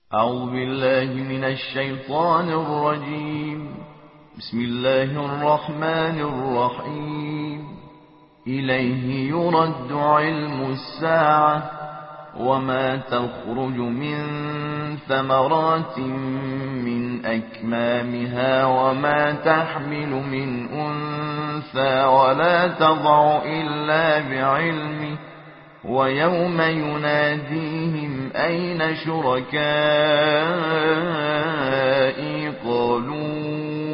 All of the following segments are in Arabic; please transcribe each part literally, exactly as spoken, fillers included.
أعوذ بالله من الشيطان الرجيم. بسم الله الرحمن الرحيم. إليه يرد علم الساعة وما تخرج من ثمرات من أكمامها وما تحمل من أنثى ولا تضع إلا بعلمه ويوم يناديهم أين شركائي قالوا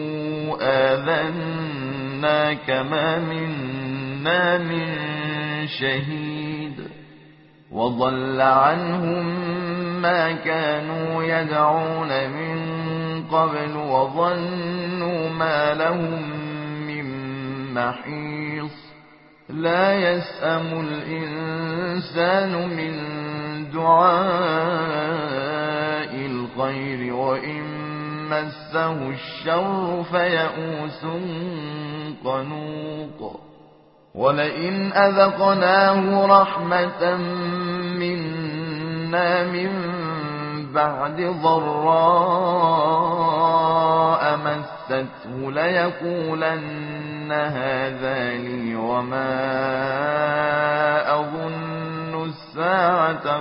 آذناك ما منا من شهيد وضل عنهم ما كانوا يدعون من قبل وظنوا ما لهم من محيص لا يسأم الإنسان من دعاء الخير وإن مسه الشر فيئوس قنوط ولئن أذقناه رحمة منا من بعد ضراء مسته ليقولن هذا لي وما أظن الساعة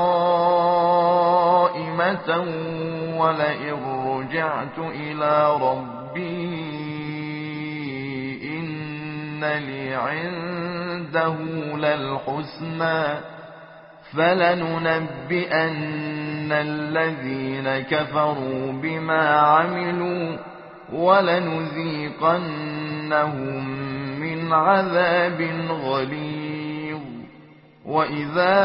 قائمة ولئن رجعت إلى ربي إن لي عنده للحسنى فلننبئن الذين كفروا بما عملوا ولنذيقنهم من عذاب غليظ وإذا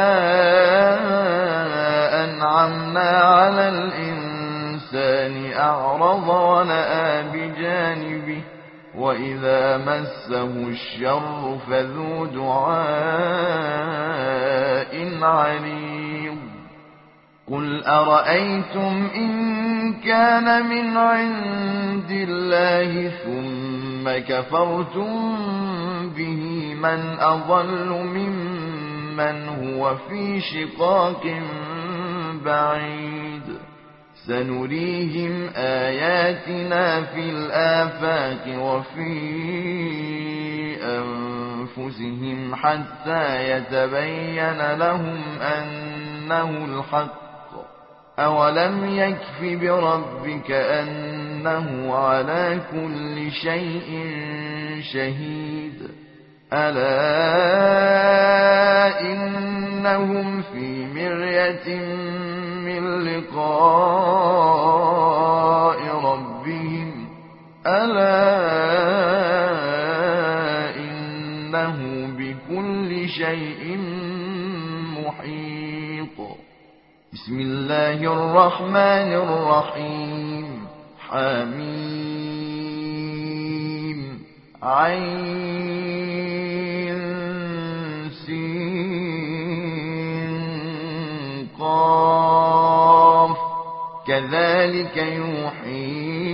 أنعمنا على الإنسان أعرض ونأى بجانبه وإذا مسه الشر فذو دعاء عريض قل أرأيتم إن كان من عند الله ثم كفرتم به من أضل ممن هو في شقاق بعيد سنريهم آياتنا في الآفاق وفي أنفسهم حتى يتبين لهم أنه الحق أولم يكف بربك أنه على كل شيء شهيد ألا إنهم في مرية من لقاء ربهم ألا إنه بكل شيء محيط بسم الله الرحمن الرحيم حميم عين سين قاف كذلك يوحي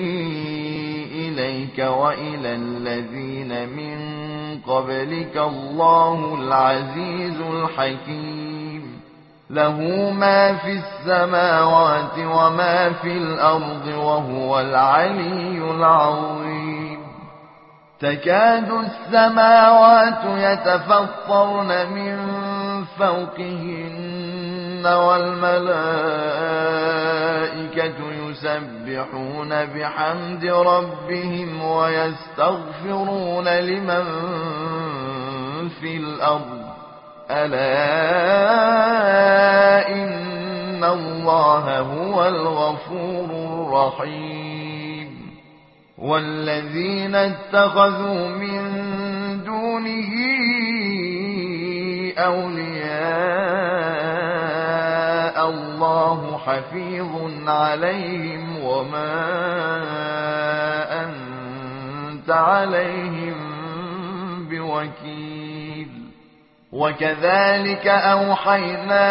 إليك وإلى الذين من قبلك الله العزيز الحكيم له ما في السماوات وما في الأرض وهو العلي العظيم تكاد السماوات يتفطرن من فوقهن والملائكة يسبحون بحمد ربهم ويستغفرون لمن في الأرض ألا إن الله هو الغفور الرحيم والذين اتخذوا من دونه أولياء الله حفيظ عليهم وما أنت عليهم بوكيل وكذلك أوحينا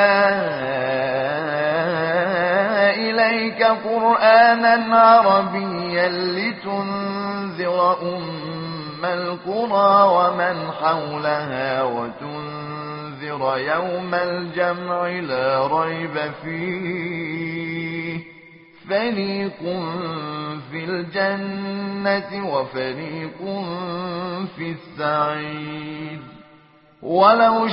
إليك قرآنا عربيا لتنذر أم القرى ومن حولها وتنذر ذكر يوم الجمع لا ريب فيه فريق في الجنة وفريق في السعير ولو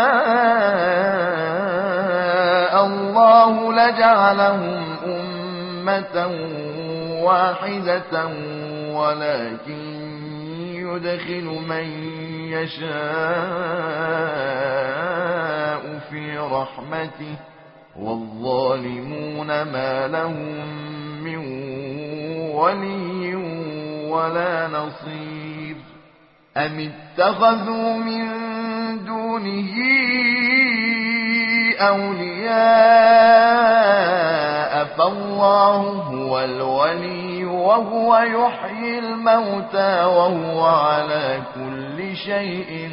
شاء الله لجعلهم أمة واحدة ولكن يدخل من يشاء في رحمته والظالمون ما لهم من ولي ولا نصير أم اتخذوا من دونه أولياء فالله هو الولي وهو يحيي الموتى وهو على كل شيء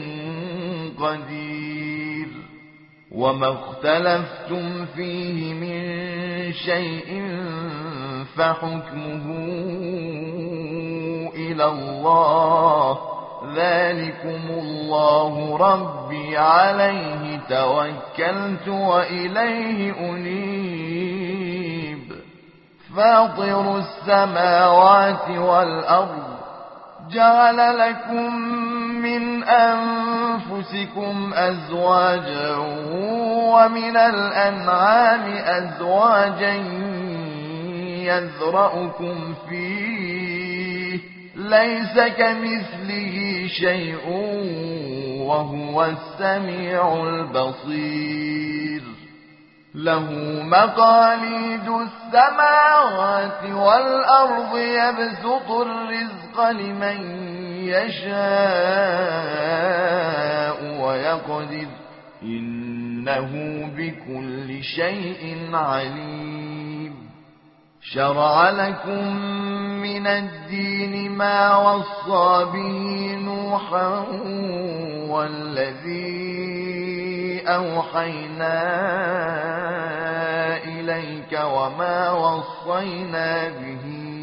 قدير وما اختلفتم فيه من شيء فحكمه إلى الله ذلكم الله ربي عليه توكلت وإليه أنيب فاطر السماوات والأرض جعل لكم من أنفسكم أزواجا ومن الأنعام أزواجا يذرأكم فيه ليس كمثله شيء وهو السميع البصير له مقاليد السماوات والأرض يبسط الرزق لمن يشاء ويقدر إنه بكل شيء عليم شرع لكم من الدين ما وصى به نوحا والذي أوحينا إليك وما وصينا به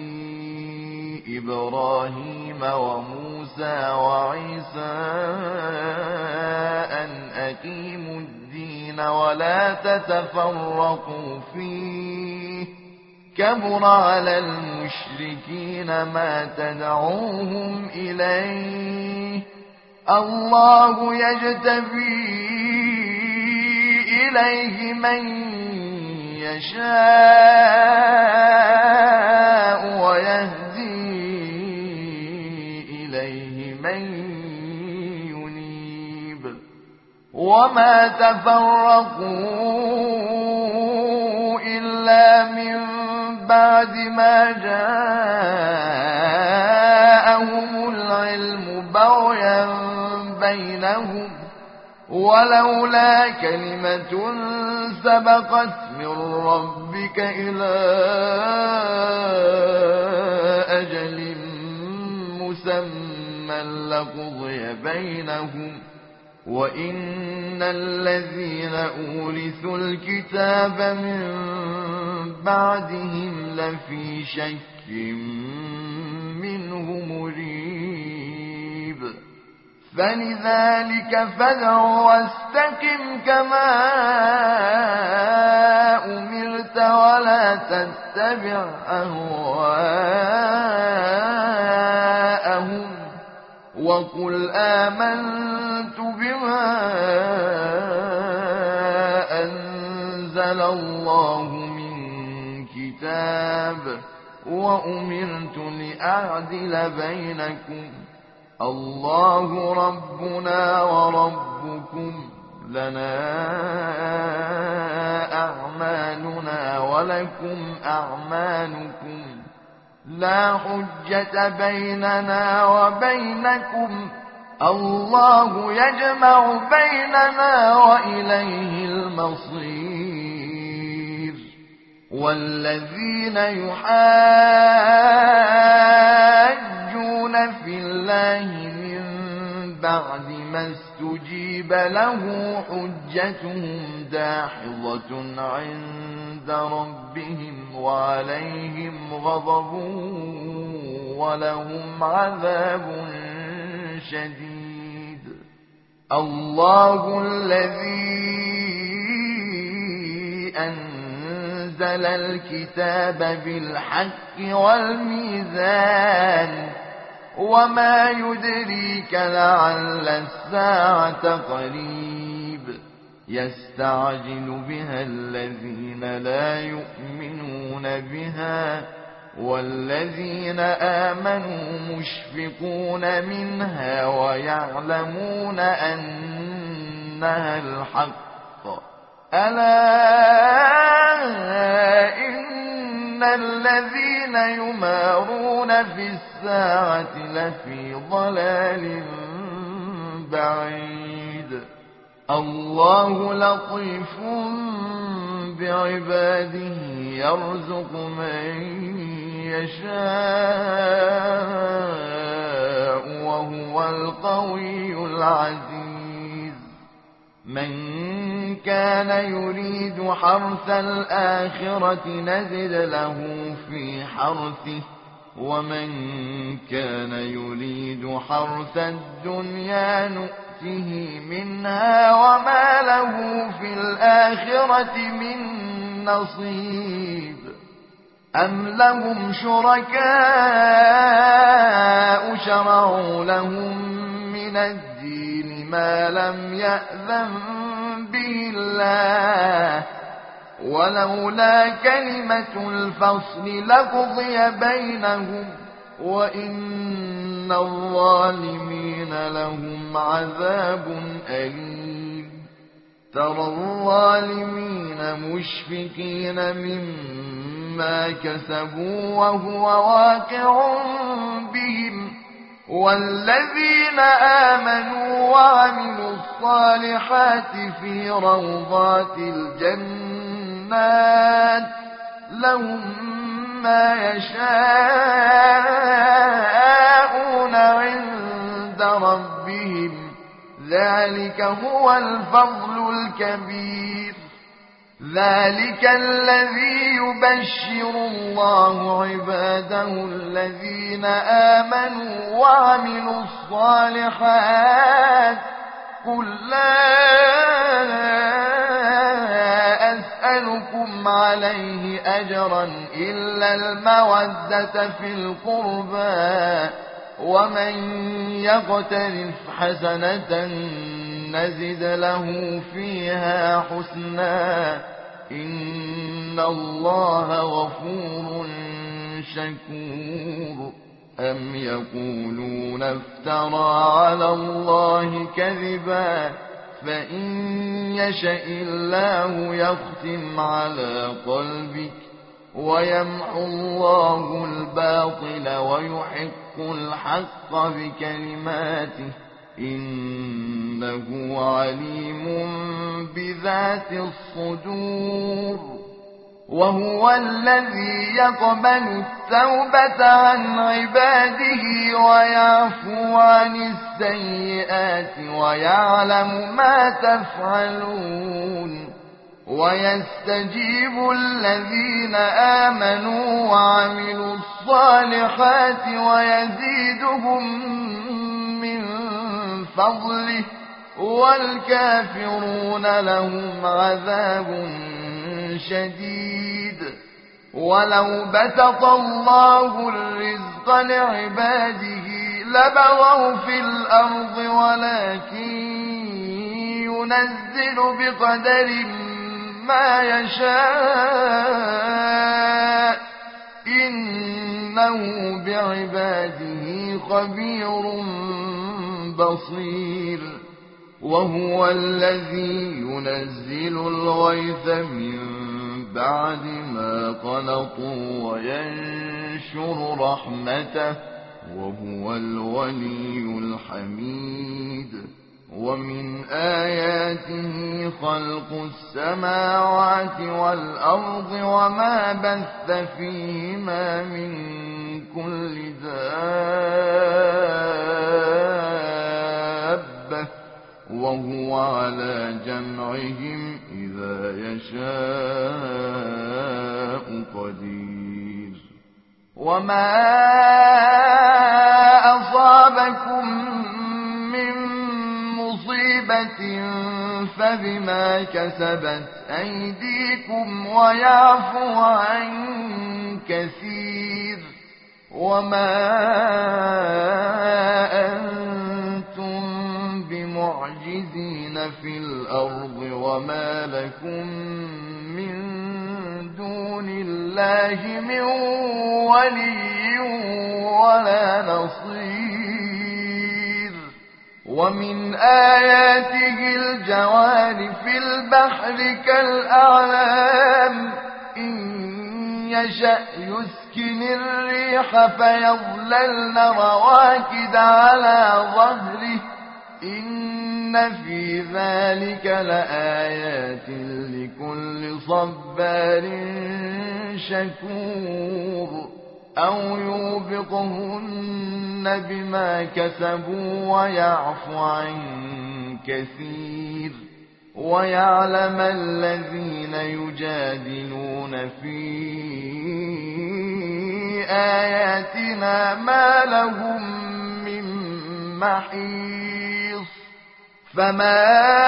إبراهيم وموسى وعيسى أن أقيموا الدين ولا تتفرقوا فيه كبر على المشركين ما تدعوهم إليه الله يجتبي إليه من يشاء ويهدي إليه من ينيب وما تفرقوا إلا من بعد ما جاءهم العلم بغيا بينهم ولولا كلمة سبقت من ربك إلى أجل مسمى لقضي بينهم وإن الذين أورثوا الكتاب من بعدهم لفي شك منه مريب فلذلك فادع واستقم كما أمرت ولا تتبع أهواءهم وقل آمنت بما أنزل الله من كتاب وأمرت لأعدل بينكم الله ربنا وربكم لنا أعمالنا ولكم أعمالكم لا حجة بيننا وبينكم الله يجمع بيننا وإليه المصير والذين يحاجون في الله من بعد ما استجيب له حجتهم داحضة عند ربهم وعليهم غضب ولهم عذاب شديد الله الذي أنزل الكتاب بالحق والميزان وما يدريك لعل الساعة قريب يستعجل بها الذين لا يؤمنون بها والذين آمنوا مشفقون منها ويعلمون أنها الحق ألا إن الذين يمارون في الساعة لفي ضلال بعيد الله لطيف بعباده يرزق من يشاء وهو القوي العزيز من كان يريد حرث الآخرة نزد له في حرثه ومن كان يريد حرث الدنيا نؤته منها وما له في الآخرة من نصيب أم لهم شركاء شرعوا لهم من الدين ما لم يأذن به الله ولولا كلمة الفصل لقضي بينهم وإن الظالمين لهم عذاب أليم ترى الظالمين مشفقين مما كسبوا وهو واقع بهم والذين آمنوا وعملوا الصالحات في روضات الجنات لهم ما يشاءون عند ربهم ذلك هو الفضل الكبير ذلك الذي يبشر الله عباده الذين آمنوا وعملوا الصالحات قل لا أسألكم عليه أجرا إلا المودة في القربى ومن يقترف حسنة نزد له فيها حسنا إن الله غفور شكور أم يقولون افترى على الله كذبا فإن يشأ الله يختم على قلبك ويمحو الله الباطل ويحق الحق بكلماته إنه عليم بذات الصدور وهو الذي يقبل التوبة عن عباده ويعفو عن السيئات ويعلم ما تفعلون ويستجيب الذين آمنوا وعملوا الصالحات ويزيدهم من فضله والكافرون لهم عذاب شديد ولو بسط الله الرزق لعباده لبغوا في الأرض ولكن ينزل بقدر ما يشاء إنه بعباده خبير بصير وهو الذي ينزل الغيث من بعد ما قنطوا وينشر رحمته وهو الولي الحميد ومن آياته خلق السماوات والأرض وما بث فيهما من كل دابة وهو على جمعهم إذا يشاء قدير وما أصابكم من بما كسبت أيديكم ويعفو عن كثير وما أنتم بمعجزين في الأرض وما لكم من دون الله من ولي ولا نصير. ومن آياته الجوار في البحر كالأعلام إن يشأ يسكن الريح فيظللن رواكد على ظهره إن في ذلك لآيات لكل صبار شكور. أو يوبقهن بما كسبوا ويعفو عن كثير ويعلم الذين يجادلون في آياتنا ما لهم من محيص. فما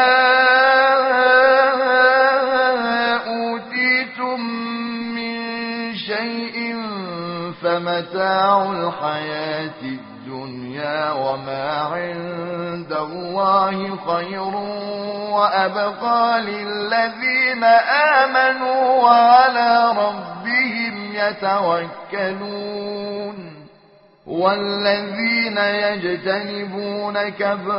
أوتيتم من شيء فمتاع الحياة الدنيا وما عند الله خير وأبقى للذين آمنوا وعلى ربهم يتوكلون. والذين يجتنبون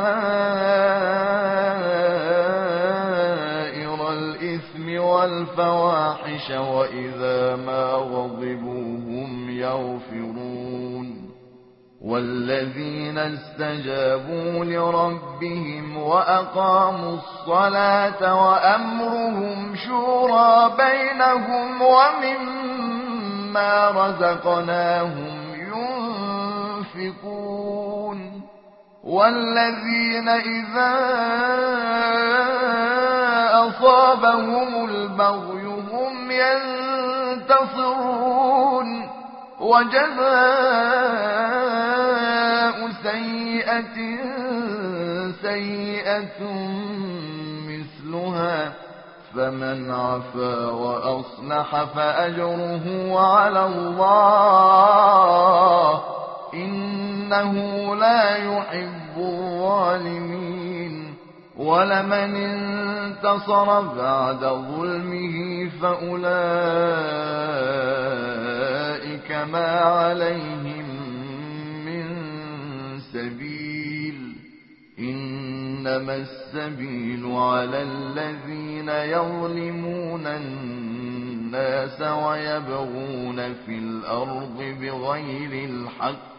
كبائر الإثم والفواحش وإذا ما غضبوا هم يغفرون. والذين استجابوا لربهم وأقاموا الصلاة وأمرهم شورى بينهم ومما رزقناهم ينفقون. والذين إذا أصابهم البغي هم ينتصرون. وجزاء سيئة سيئة مثلها فمن عفا وأصلح فأجره على الله إنه لا يحب الظالمين. ولمن انتصر بعد ظلمه فأولئك ما عليهم من سبيل إنما السبيل على الذين يظلمون الناس ويبغون في الأرض بغير الحق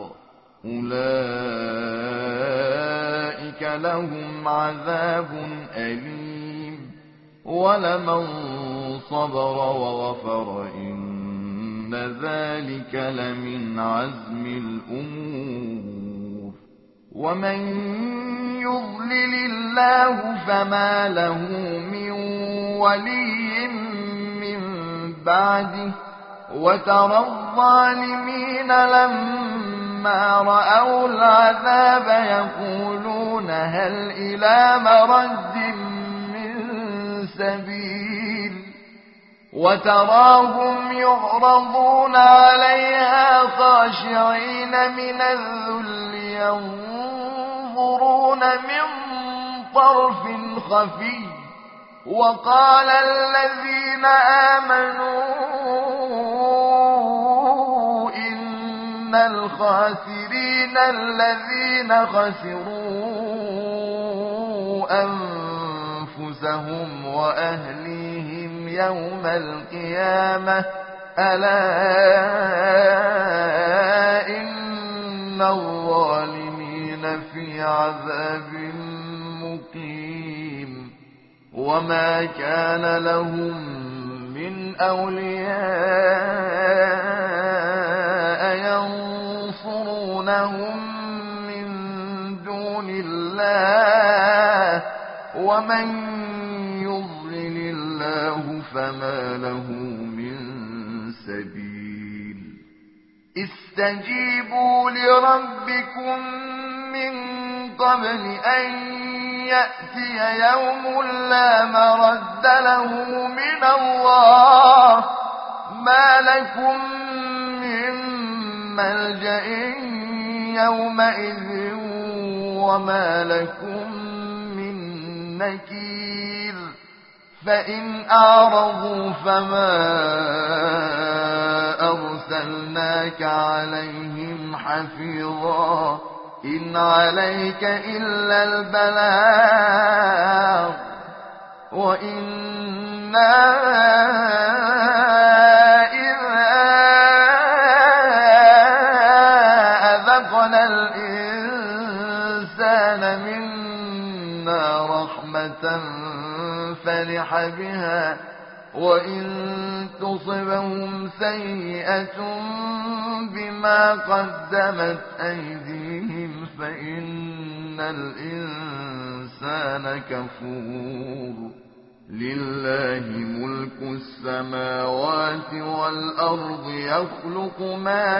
أولئك لهم عذاب أليم. ولمن صبر وغفر إن ذلك لمن عزم الأمور. ومن يضلل الله فما له من ولي من بعده وترى الظالمين لما رأوا العذاب يقولون هل إلى مرد من سبيل. وتراهم يعرضون عليها خاشعين من الذل ينظرون من طرف خفي. وقال الذين آمنوا إن الخاسرين الذين خسروا أنفسهم وأهليهم يوم القيامة ألا إن الظالمين في عذاب مقيم. وما كان لهم من أولياء ينصرونهم من دون الله ومن يضلل الله فما له من سبيل. استجيبوا لربكم من قبل أن يأتي يوم لا مرد له من الله ما لكم من ملجأ يومئذ وما لكم من نكير فإن أعرضوا فما أرسلناك عليهم حفيظا إن عليك إلا البلاغ وإنا إذا أذقنا الإنسان منا رحمة فرح بها وإن تصبهم سيئة بما قدمت أيديهم فإن الإنسان كفور لله ملك السماوات والأرض يخلق ما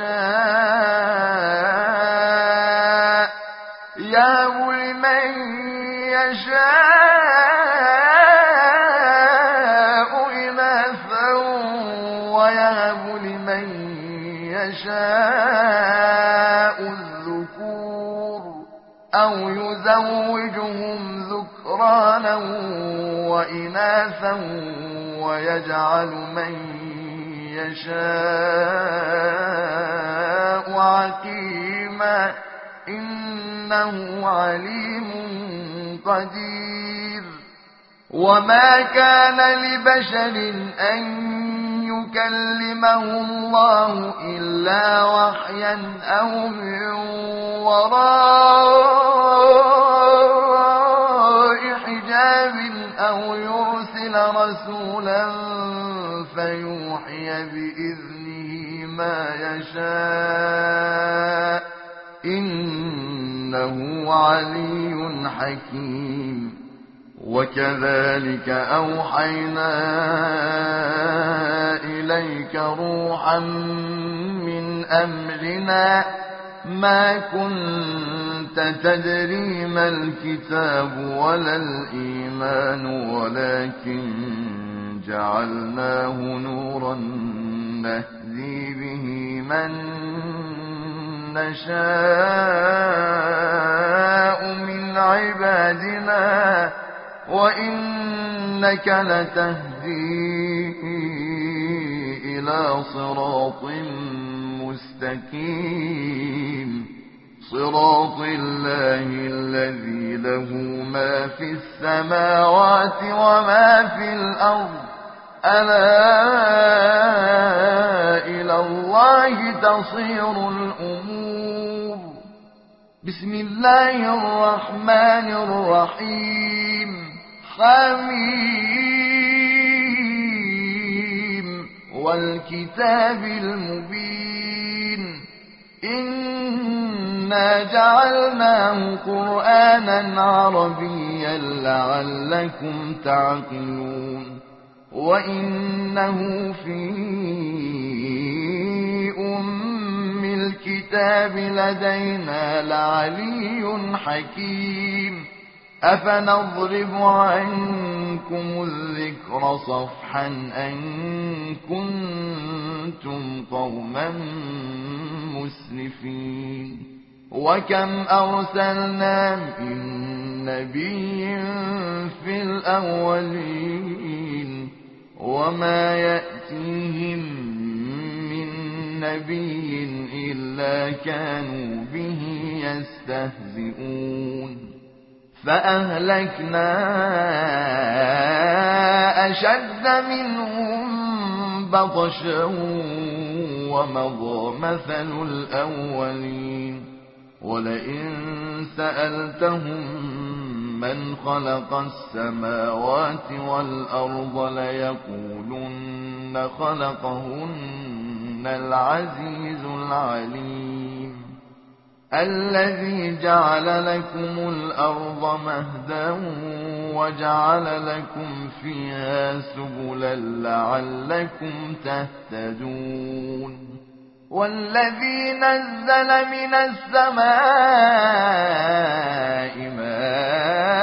يشاء يهب لمن يشاء إناثا ويهب لمن يشاء الذكور أو يزوجهم ذكرانا وإناثا ويجعل من يشاء عقيما إنه عليم قدير وما كان لبشر أن يكلمه الله إلا وحيا أو من وراء حجاب أو يرسل رسولا فيوحي بإذنه ما يشاء إنه علي حكيم وكذلك أوحينا إليك روحا من أمرنا ما كنت تدري ما الكتاب ولا الإيمان ولكن جعلناه نورا نهدي به من نشاء من عبادنا وإنك لتهدي إلى صراط مستقيم صراط الله الذي له ما في السماوات وما في الأرض ألا إلى الله تصير الأمور بسم الله الرحمن الرحيم حميم والكتاب المبين إنا جعلناه قرآنا عربيا لعلكم تعقلون وإنه في أم الكتاب لدينا لعلي حكيم أفنضرب عنكم الذكر صفحا أن كنتم قوما مسرفين وكم أرسلنا من نبي في الأولين وما يأتيهم من نبي إلا كانوا به يستهزئون فأهلكنا أشد منهم بطشا ومضى مثل الأولين ولئن سألتهم من خلق السماوات والأرض ليقولن خلقهن العزيز العليم الذي جعل لكم الأرض مهدا وجعل لكم فيها سبلا لعلكم تهتدون والذي نزل من السماء ماء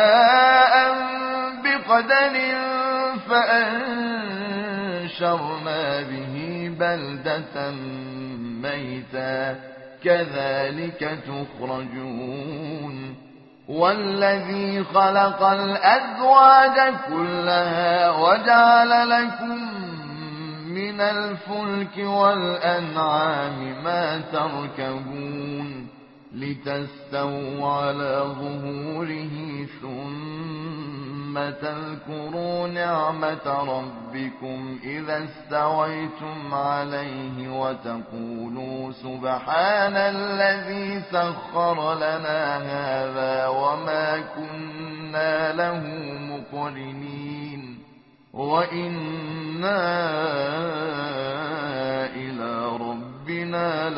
بقدر فأنشرنا به بلدة ميتا كذلك تخرجون والذي خلق الأزواج كلها وجعل لكم من الفلك والأنعام ما تركبون لتستووا على ظهوره ثم تذكروا نعمة ربكم إذا استويتم عليه وتقولوا سبحان الذي سخر لنا هذا وما كنا له مقرنين وإنا إلى ربنا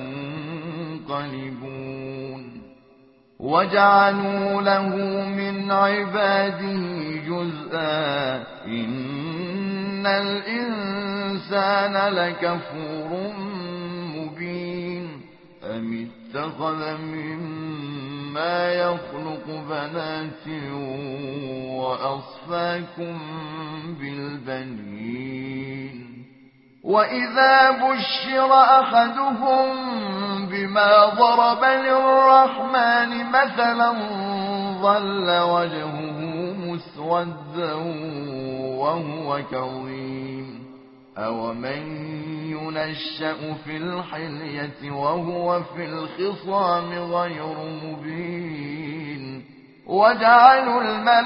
لمنقلبون وجعلوا له من عباده جزءا إن الإنسان لكفور مبين أم اتخذ مما يخلق بنات وأصفاكم بالبنين وإذا بشر أحدهم بما ضرب للرحمن مثلا ظل وجهه مسودا وهو كظيم أومن ينشأ في الحلية وهو في الخصام غير مبين وجعلوا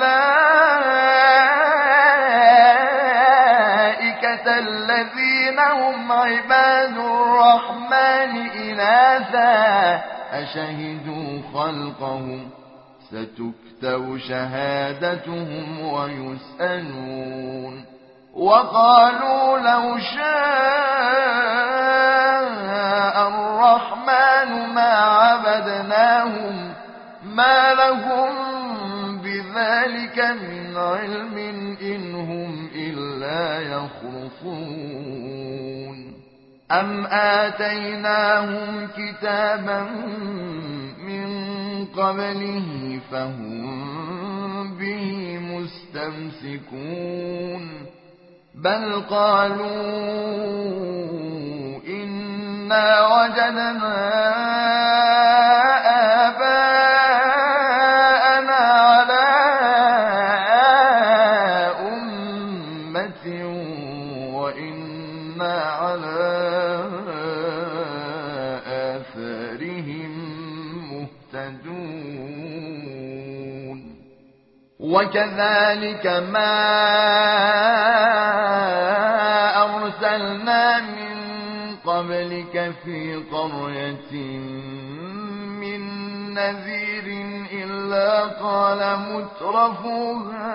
الملائكة الذين هم عباد الرحمن إناثا أشهدوا خلقهم ستكتب شهادتهم ويسألون وقالوا لو شاء الرحمن ما عبدناهم ما لهم بذلك من علم إن هم إلا يخرصون أم آتيناهم كتابا من قبله فهم به مستمسكون بل قالوا إنا وجدنا آباءنا على أمة وإنا على آثارهم مهتدون وكذلك ما أرسلنا من قبلك في قرية من نذير إلا قال مترفوها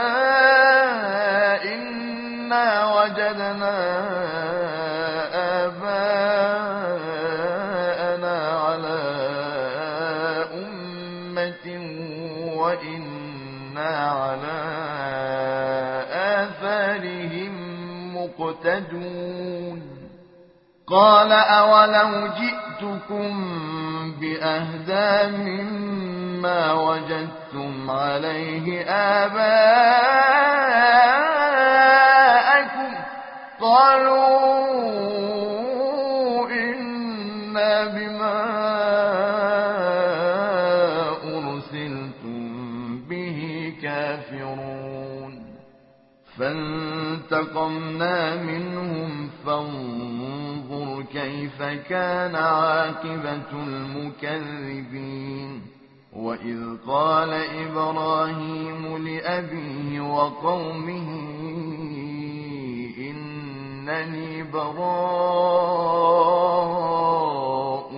إنا وجدنا آباءنا على أمة وإنا على آثارهم مقتدون قال أولو جئتكم بأهدى مما وجدتم عليه آباءكم قالوا إنا بما أرسلتم به كافرون فانتقمنا منهم فانظر كيف كان عاقبة المكذبين وإذ قال إبراهيم لأبيه وقومه إنني براء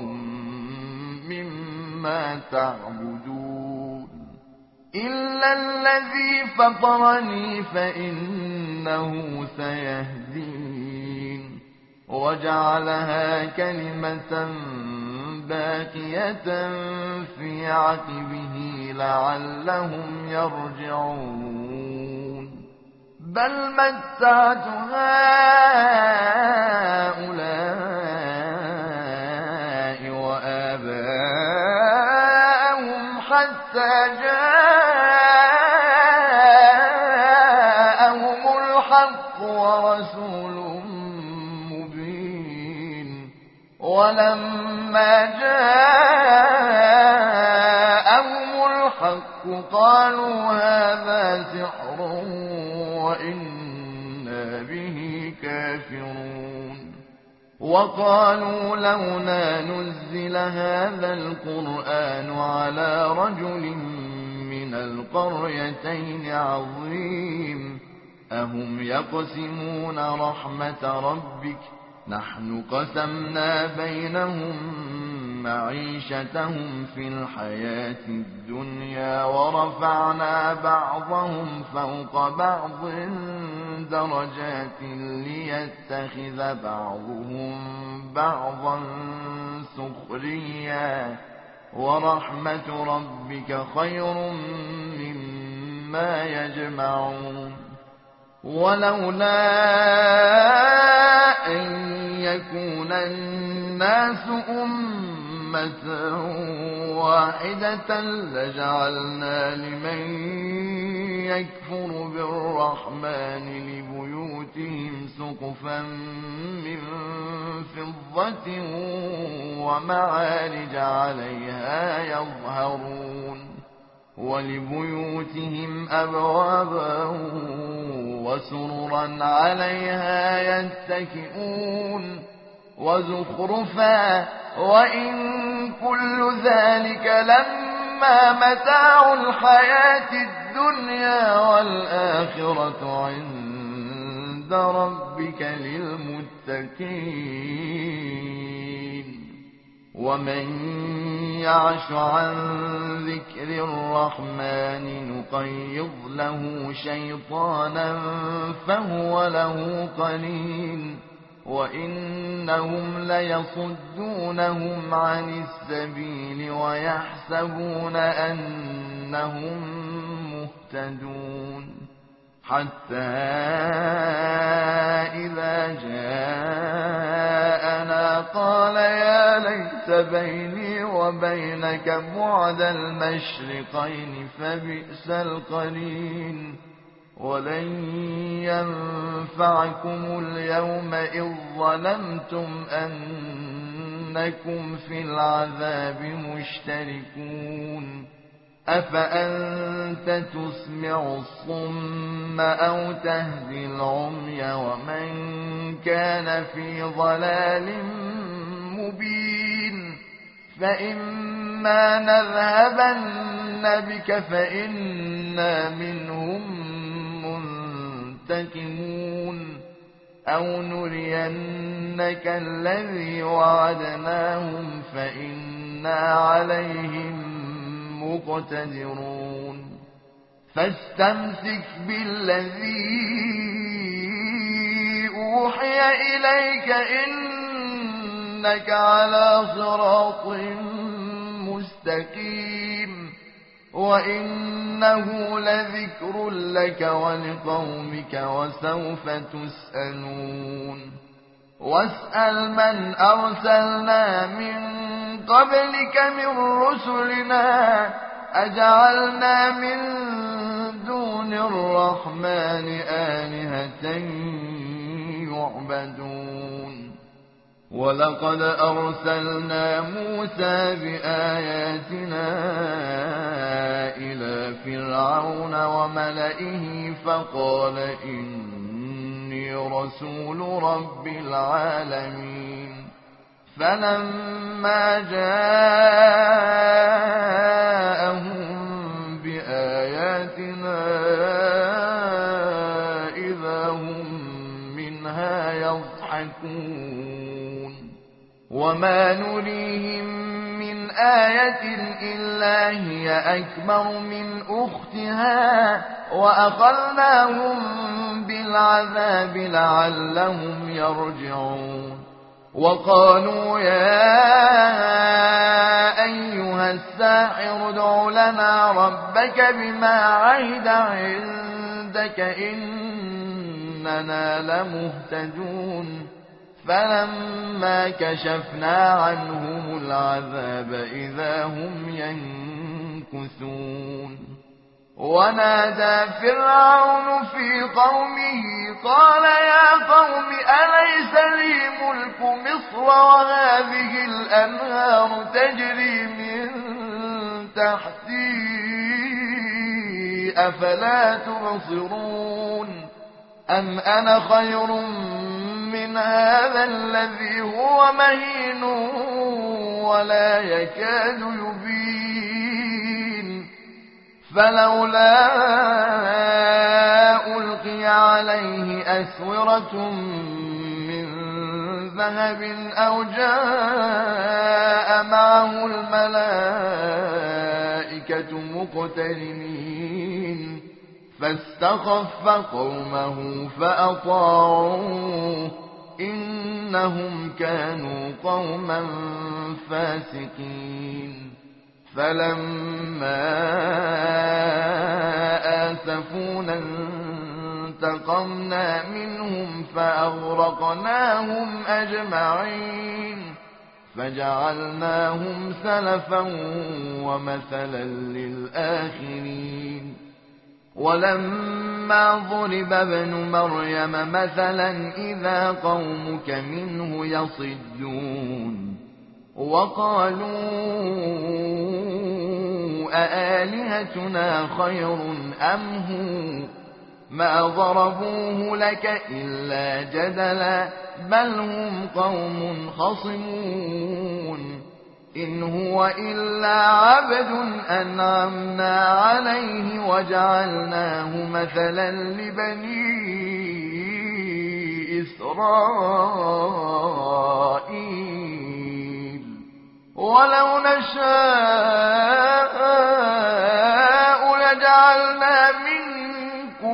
مما تعبدون إلا الذي فطرني فإنه سيهدين وجعلها كلمة باقية في عقبه لعلهم يرجعون بل متعت هؤلاء وآباءهم حتى جاءهم ولما جاءهم الحق قالوا هذا سحر وإنا به كافرون وقالوا لولا نزل هذا القرآن على رجل من القريتين عظيم أهم يقسمون رحمة ربك نحن قسمنا بينهم معيشتهم في الحياة الدنيا ورفعنا بعضهم فوق بعض درجات ليتخذ بعضهم بعضا سخريا ورحمة ربك خير مما يجمعون ولولا أن يكون الناس أمة واحدة لجعلنا لمن يكفر بالرحمن لبيوتهم سقفا من فضة ومعارج عليها يظهرون ولبيوتهم أبوابا وسررا عليها يتكئون وزخرفا وإن كل ذلك لما متاع الحياة الدنيا والآخرة عند ربك للمتقين ومن يعش عن ذكر الرحمن نقيض له شيطانا فهو له قرين وإنهم ليصدونهم عن السبيل ويحسبون أنهم مهتدون حتى إذا جاءنا قال يا ليت بيني وبينك بعد المشرقين فبئس القرين ولن ينفعكم اليوم إذ ظلمتم أنكم في العذاب مشتركون أفأنت تسمع الصم أو تهدي العمي ومن كان في ضلال مبين فإما نذهبن بك فإنا منهم منتقمون أو نرينك الذي وعدناهم فإنا عليهم مقتدرون فاستمسك بالذي أوحي إليك إنك على صراط مستقيم وإنه لذكر لك ولقومك وسوف تسألون واسأل من أرسلنا من قبلك من رسلنا أجعلنا من دون الرحمن آلهة يعبدون ولقد أرسلنا موسى بآياتنا إلى فرعون وملئه فقال إني رسول رب العالمين فلما جاءهم بآياتنا إذا هم منها يضحكون وما نريهم من آية إلا هي أكبر من أختها وأخذناهم بالعذاب لعلهم يرجعون وقالوا يا أيها الساحر ادع لنا ربك بما عهد عندك إننا لمهتدون فلما كشفنا عنهم العذاب إذا هم ينكثون ونادى فرعون في قومه قال يا قوم أليس لي ملك ملك مصر وهذه الأنهار تجري من تحتي أفلا تبصرون أم أنا خير من هذا الذي هو مهين ولا يكاد يبين فلولا ألقي عليه أسورة من ذهب أو جاء معه الملائكة مقترنين فاستخف قومه فأطاعوه إنهم كانوا قوما فاسقين فلما آسفونا انتقمنا منهم فأغرقناهم أجمعين فجعلناهم سلفا ومثلا للآخرين ولما ضرب ابن مريم مثلا إذا قومك منه يصدون وقالوا أآلهتنا خير أم هو ما ضربوه لك إلا جدلا بل هم قوم خصمون إن هو إلا عبد أنعمنا عليه وجعلناه مثلا لبني إسرائيل ولو نشاء لجعلنا منكم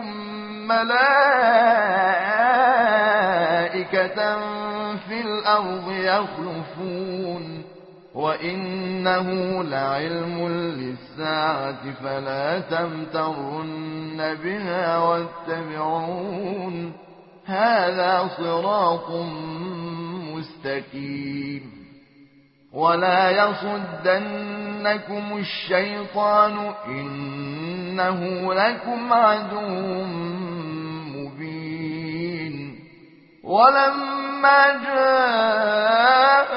ملائكة في الأرض يخلفون وإنه لعلم للساعة فلا تمترن بها واتبعون هذا صراط مستقيم ولا يصدنكم الشيطان إنه لكم عدو مبين ولما جاء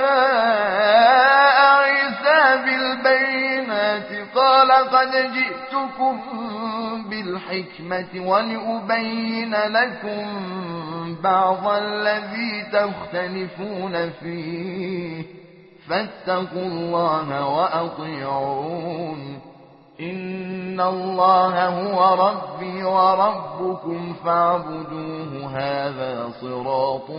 عيسى بالبينات قال قد جئتكم بالحكمة ولأبين لكم بعض الذي تختلفون فيه فاتقوا الله وأطيعون إن الله هو ربي وربكم فاعبدوه هذا صراط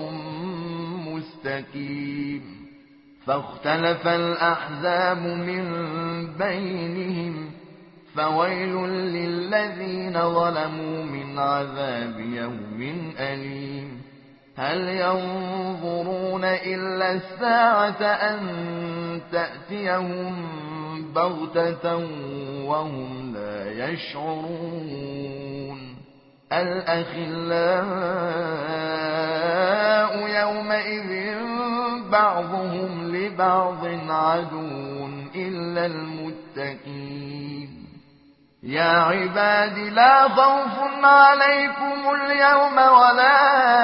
مستقيم فاختلف الأحزاب من بينهم فويل للذين ظلموا من عذاب يوم أليم هل ينظرون إلا الساعة أن تأتيهم بغتة وهم لا يشعرون الأخلاء يومئذ بعضهم لبعض عدو إلا المتقين يا عباد لا خوف عليكم اليوم ولا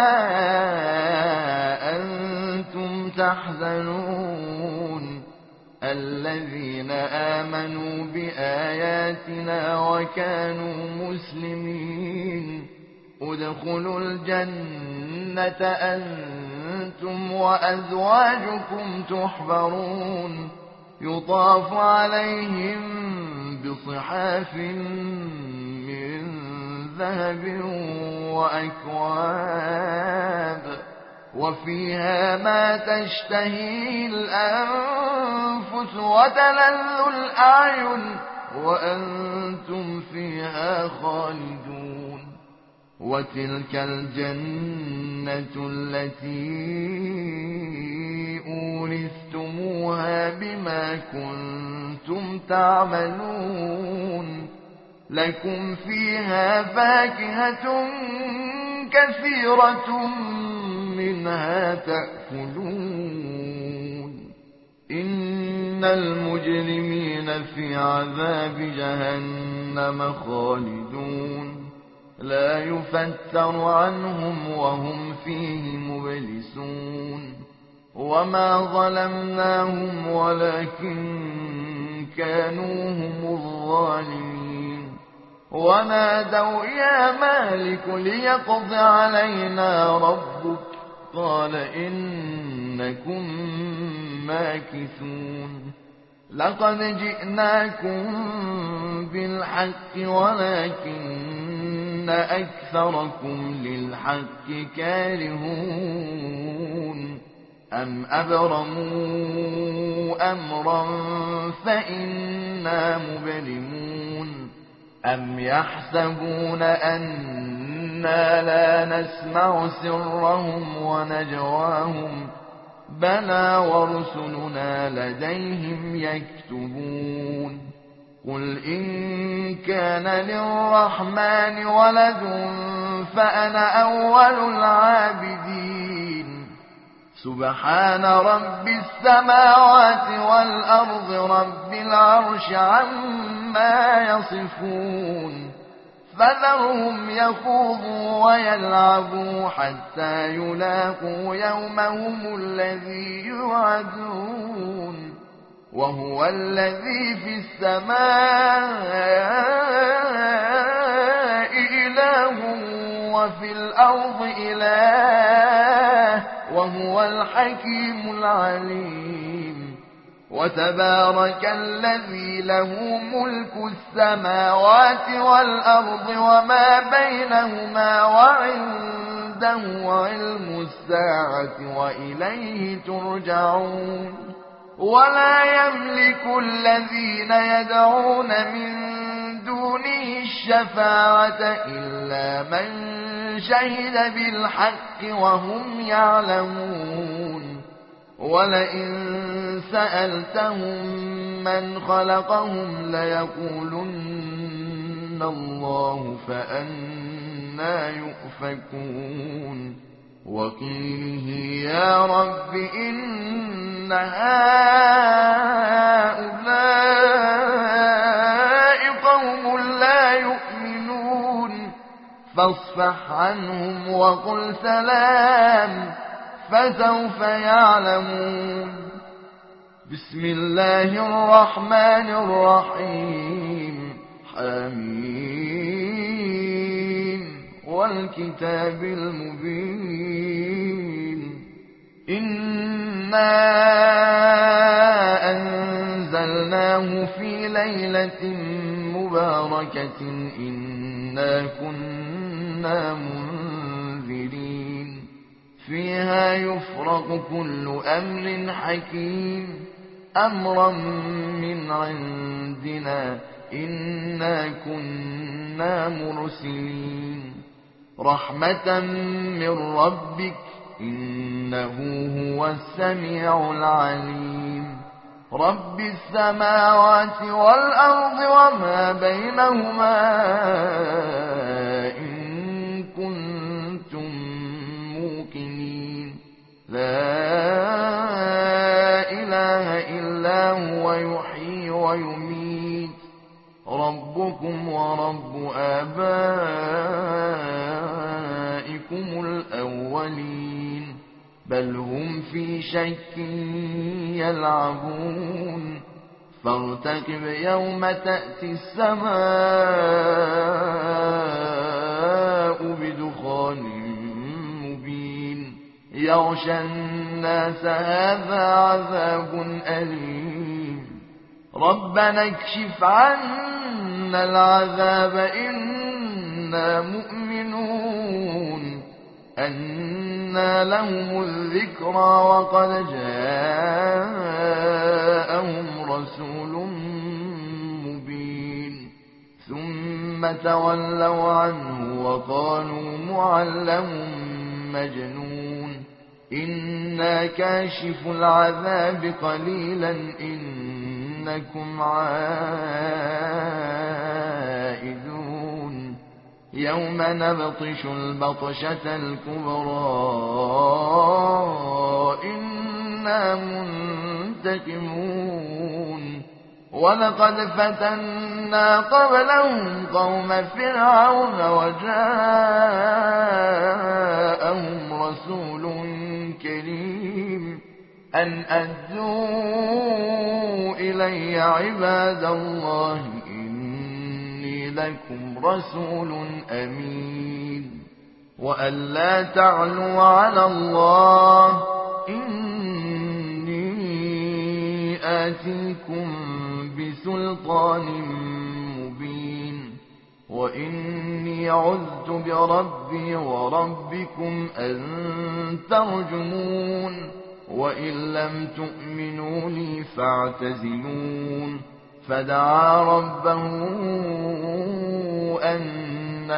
أنتم تحزنون الذين آمنوا بآياتنا وكانوا مسلمين ادخلوا الجنة أنتم وأزواجكم تحبرون يطاف عليهم بصحاف من ذهب وأكواب وفيها ما تشتهي الأنفس وتلذ الأعين وأنتم فيها خالدون وتلك الجنة التي أورثتموها بما كنتم تعملون لكم فيها فاكهة كثيرة منها تأكلون إن المجرمين في عذاب جهنم خالدون لا يفتر عنهم وهم فيه مبلسون وما ظلمناهم ولكن كانوا هم الظالمين. ونادوا يا مالك ليقض علينا ربك قال إنكم ماكثون. لقد جئناكم بالحق ولكن أكثركم للحق كارهون. أم أبرموا أمرا فإنا مبرمون. أم يحسبون أنا لا نسمع سرهم ونجواهم بلى ورسلنا لديهم يكتبون. قل إن كان للرحمن ولد فأنا أول العابدين. سبحان رب السماوات والأرض رب العرش عما يصفون. فذرهم يخوضوا ويلعبوا حتى يلاقوا يومهم الذي يوعدون. وهو الذي في السماء إله وفي الأرض إله وهو الحكيم العليم. وتبارك الذي له ملك السماوات والأرض وما بينهما وعنده علم الساعة وإليه ترجعون. ولا يملك الذين يدعون من دونه الشفاعة إلا من شهد بالحق وهم يعلمون. ولئن سألتهم من خلقهم ليقولن الله فأنى يؤفكون. وقيله يا رب إن هؤلاء قوم لا يؤمنون فاصفح عنهم وقل سلام فسوف يعلمون. بسم الله الرحمن الرحيم. حميم والكتاب المبين. إنا أنزلناه في ليلة مباركة إنا كنا منذرين. فيها يفرق كل أمر حكيم أمرا من عندنا إنا كنا مرسلين. رحمة من ربك إنه هو السميع العليم. رب السماوات والأرض وما بينهما إن كنتم موقنين. لا إله إلا هو يحيي ويميت. ربكم ورب آبائكم الأولين بل هم في شك يلعبون. فارتقب يوم تأتي السماء بدخان مبين يغشى الناس هذا عذاب أليم. ربنا اكشف عنا العذاب إنا مؤمنون. أنى لهم الذكرى وقد جاءهم رسول مبين. ثم تولوا عنه وقالوا معلم مجنون. إنا كاشف العذاب قليلا إنكم عائدون. يوم نبطش البطشة الكبرى إنا منتقمون. ولقد فتنا قبلهم قوم فرعون وجاءهم رسول كريم أن أدوا إلي عباد الله إني لكم رسول أمين وأن لا تعلوا على الله إني آتيكم بسلطان مبين وإني عذت بربي وربكم أن ترجمون وإن لم تؤمنوا لي فاعتزلون فدعا ربه أن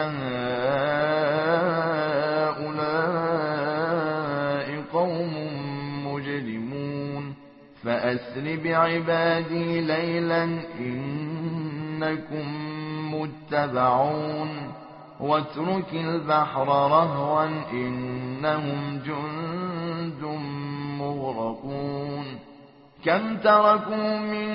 هؤلاء قوم مجرمون فأسر بعبادي ليلا إنكم متبعون واترك البحر رهوا إنهم جند مغرقون كم تركوا من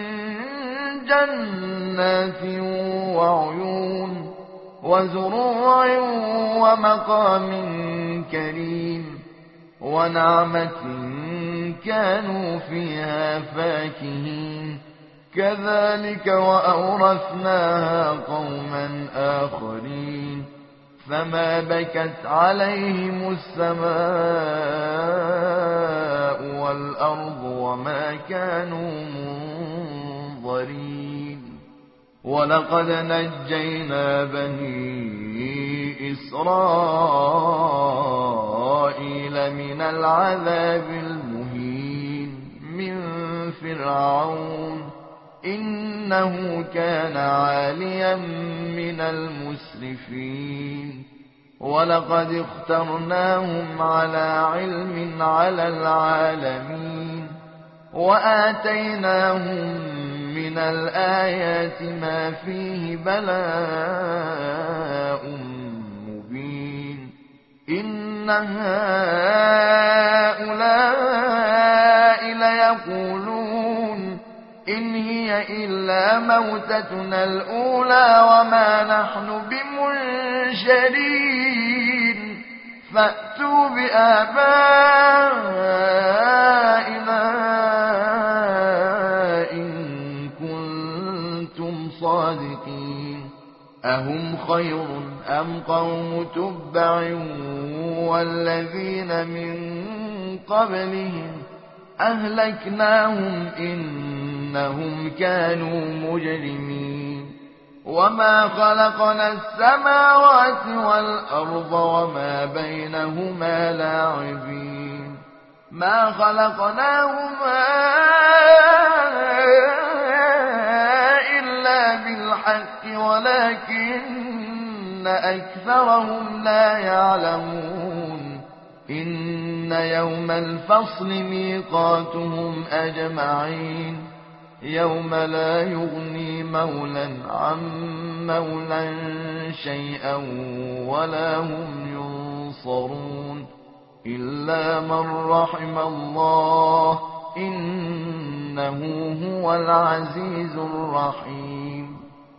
جنات وعيون وزروع ومقام كريم ونعمة كانوا فيها فاكهين كذلك وأورثناها قوما آخرين فما بكت عليهم السماء والأرض وما كانوا منظرين ولقد نجينا بني إسرائيل من العذاب المهين من فرعون إنه كان عاليا من المسرفين ولقد اخترناهم على علم على العالمين وآتيناهم من الآيات ما فيه بلاء مبين إن هؤلاء ليقولون إن هي إلا موتتنا الأولى وما نحن بمنشرين فأتوا بآبائنا إن كنتم صادقين أهم خير أم قوم تبع والذين من قبلهم أهلكناهم إنهم كانوا مجرمين وما خلقنا السماوات والأرض وما بينهما لاعبين ما خلقناهما إلا بالحق ولكن أكثرهم لا يعلمون إن يوم الفصل ميقاتهم أجمعين يوم لا يغني مولا عن مولا شيئا ولا هم ينصرون إلا من رحم الله إنه هو العزيز الرحيم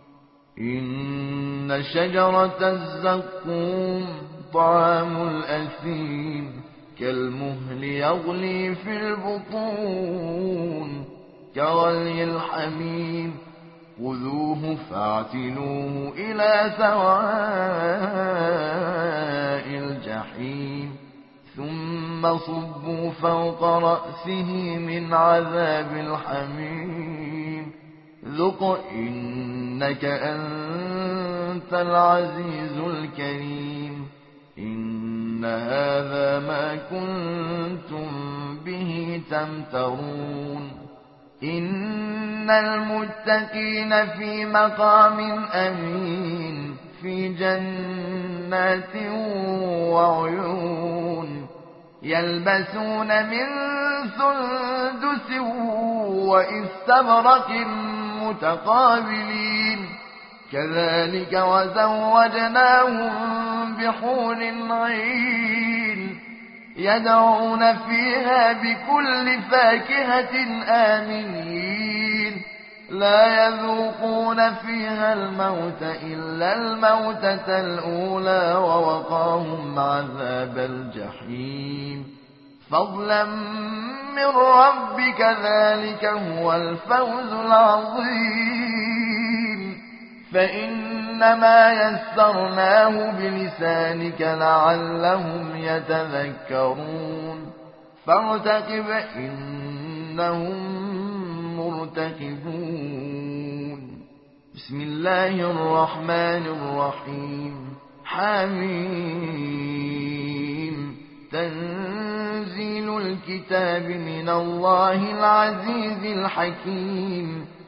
إن شجرة الزقوم طعام الأثيم كالمهل يغلي في البطون كغلي الحميم خذوه فاعتلوه إلى سواء الجحيم ثم صبوا فوق رأسه من عذاب الحميم ذق إنك أنت العزيز الكريم إن هذا ما كنتم به تمترون إن المتقين في مقام أمين في جنات وعيون يلبسون من سندس واستبرق متقابلين كذلك وزوجناهم بحور عين يدعون فيها بكل فاكهة آمنين لا يذوقون فيها الموت إلا الموتة الأولى ووقاهم عذاب الجحيم فضلا من ربك ذلك هو الفوز العظيم فإنما يسرناه بلسانك لعلهم يتذكرون فارتقب إنهم مرتقبون بسم الله الرحمن الرحيم حميم تنزيل الكتاب من الله العزيز الحكيم